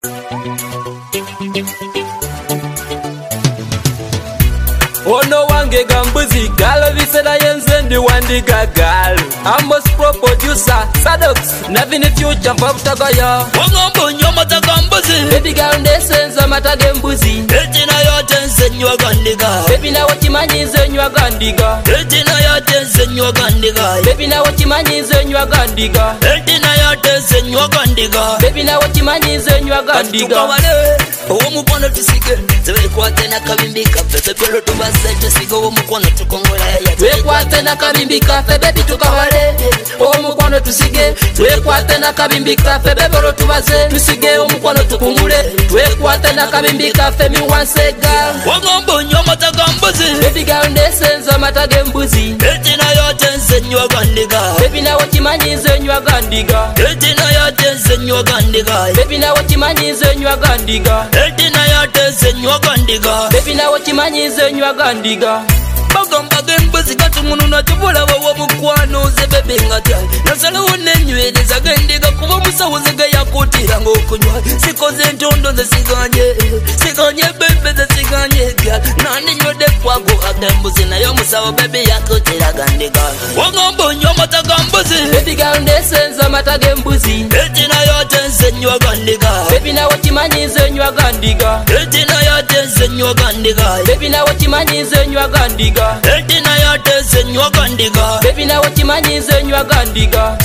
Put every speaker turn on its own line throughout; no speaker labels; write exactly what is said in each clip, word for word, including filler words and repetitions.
Ono wange gambuzi galo visera yenzendi wandiga gal Amos pro producer Sadox Never in the future Fabutagaya
Wangombo nyomata gambuzi
Baby girl nesenza matage mbuzi
Etina yote nsenywa gandiga
Baby na wachimanyi nzenywa gandiga
Etina yote nsenywa gandiga
Baby na wachimanyi nzenywa gandiga
Etina yote nsenywa gandiga
Baby na wachimanyi nzenywa gandiga
Tukawale Owo mukono tusige Zebe kwate na kabimbi kafe Bebelo tubase tusige Owo mukono tukongola ya
Twekwate na kabimbi kafe Baby tukawale Owo mukono tusige Twekwate na kabimbi kafe Bebelo tubase tusige Owo mukono tukungule Twekwate na kabimbi kafe Mi wansega
Wangombo nyomata gambuzi
Baby girl nesenza matage mbuzi
Etina yote nsenywa gandiga
Baby na wachimanyi nzenywa gandiga
Etina yote nsenywa gandiga
Baby na wachimanyi nzenywa gandiga
Etina yote nsenywa gandiga
Baby na wachimanyi nzenywa gandiga
Bagamba gembuzi katungunu na tubula wawo mukwano ze bebe ngata Nasala wone nyweleza gendiga kuba musawo zege yakutira ngokunywa Sikoze ntondo ze siganye Siganye bebe ze siganye gya Nani nywede kwago agembuzi na yo musawo bebe yakutira gandiga Wangombo nyomata gambuzi
Baby girl nesenza matage mbuzi
Etina yote nsenywa gandiga
Baby na wachimanyi nzenywa gandiga
Etina yote nsenywa gandiga
Baby na wachimanyi nzenywa gandiga
Etina yote nsenywa gandiga
Baby na wachimanyi nzenywa gandiga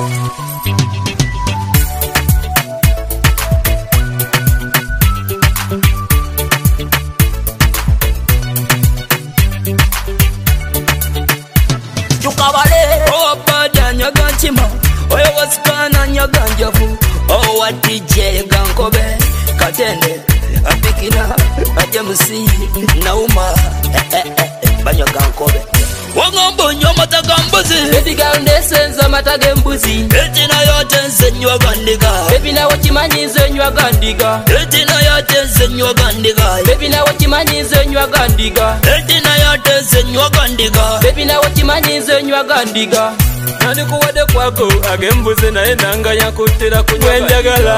Tukabale Owa bada nyaga nchima Oya wasikana nyaga njavu Owa D J gankobe Katende Apikina Ajamusi Nauma Eh eh eh Banyo gankobe Wangombo nyomata gambuzi
Baby girl nesenza matage mbuzi
Etina yote nsenywa gandiga
Baby na wachimanyi nzenywa gandiga
Etina yote nsenywa gandiga
Baby na wachimanyi nzenywa gandiga
Etina yote nsenywa gandiga
Baby na wachimanyi nzenywa gandiga Nani kuwade kwako agembuzi na enanga yakutira kunywendagala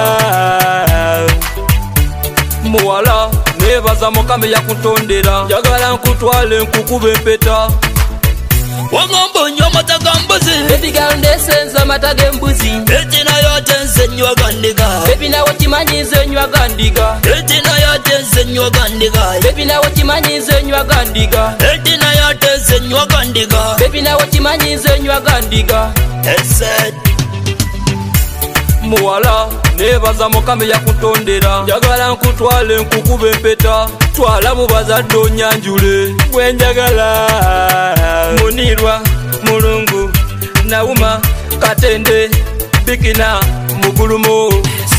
Muwala nebaza mukame yakutondera Jagala nkutwale nkukube mpeta
Wangombo nyomata gambuzi
Baby girl nesenza matage mbuzi
Etina yote nsenywa gandiga
Baby na wachimanyi nzenywa gandiga
Etina yote nsenywa gandiga
Baby na wachimanyi nzenywa gandiga
Etina yote nsenywa gandiga
Baby na wachimanyi nzenywa gandiga
Esaid
Muwala nebaza mukame yakutondera Jagala nkutwale nkukube mpeta Twala mubazadde onyanjule Bwenjagala Munirwa Mulungu Nauma Katende Bikina Mugulumo